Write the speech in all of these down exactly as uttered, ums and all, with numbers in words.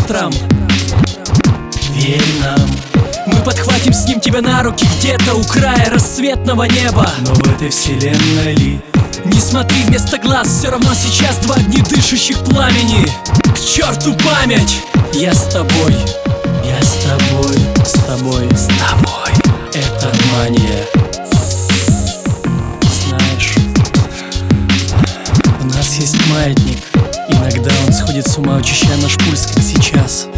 ветром. Верь нам, мы подхватим с ним тебя на руки где-то у края рассветного неба. Но в этой вселенной ли? Не смотри вместо глаз, все равно сейчас два дни дышащих пламени. К черту память! Я с тобой, я с тобой, с тобой, с тобой. Это мания. Знаешь, у нас есть маятник. Иногда он сходит с ума, учащая наш пульс, как сейчас.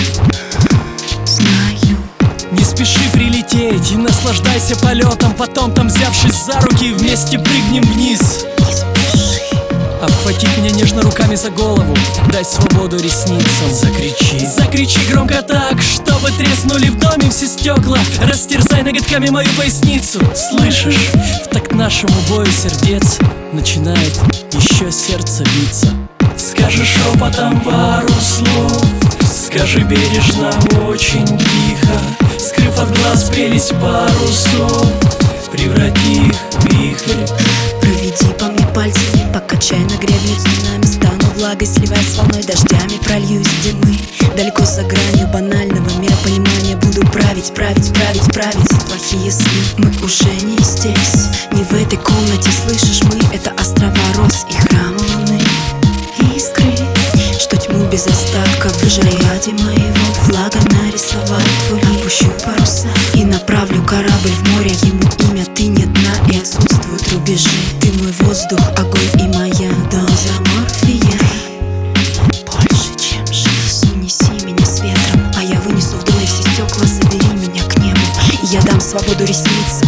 Знаю. Не спеши прилететь и наслаждайся полетом. Потом там, взявшись за руки, вместе прыгнем вниз. Не спеши. Обхватив меня нежно руками за голову, дай свободу ресницам. Закричи, закричи громко так, чтобы треснули в доме все стекла. Растерзай ноготками мою поясницу. Слышишь? В такт нашему бою сердец начинает еще сердце биться. Скажи шепотом пару слов, скажи бережно, очень тихо, скрыв от глаз прелесть парусов, преврати их в вихрь. Проведи по мне пальцами, покачай на гребне цунами. Стану влагой, сливаясь с волной, дождями прольюсь, где мы далеко за гранью банального миропонимания. Буду править, править, править, править плохие сны. Мы уже не здесь, не в этой комнате. Слышишь, мы — это острова роз и храмы луны. Искры, что тьму без остатка выжили. Ради моего флага нарисовать твой. Опущу паруса и направлю корабль в море. Ему имя, ты не дна и отсутствуют рубежи. Ты мой воздух, огонь и моя доза морфия. Больше, чем жизнь. Унеси меня с ветром, а я вынесу в доме все стекла. Забери меня к небу, и я дам свободу ресницам.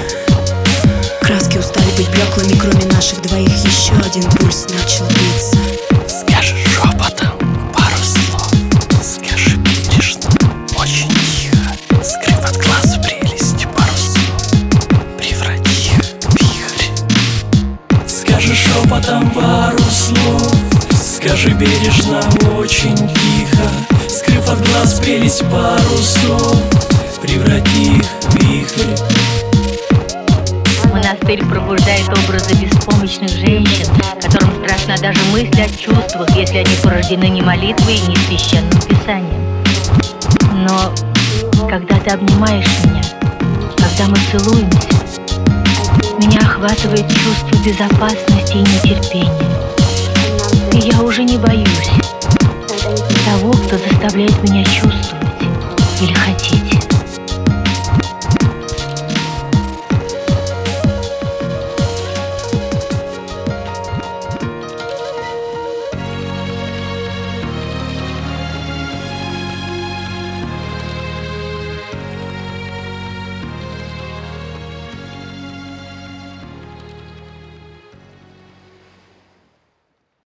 Краски устали быть блеклыми, кроме наших двоих. Еще один пульс начал биться. Скажи шепотом пару слов, скажи бережно, очень тихо, скрыв от глаз прелесть парусов, преврати их в вихрь. Скажи шепотом пару слов, скажи бережно, очень тихо, скрыв от глаз прелесть парусов, преврати их в вихрь. Монастырь пробуждает образы беспомощных женщин, которым страшна даже мысль о чувствах, если они порождены не молитвой и не священным писанием. Но когда ты обнимаешь меня, когда мы целуемся, меня охватывает чувство безопасности и нетерпения. И я уже не боюсь того, кто заставляет меня чувствовать или хотеть.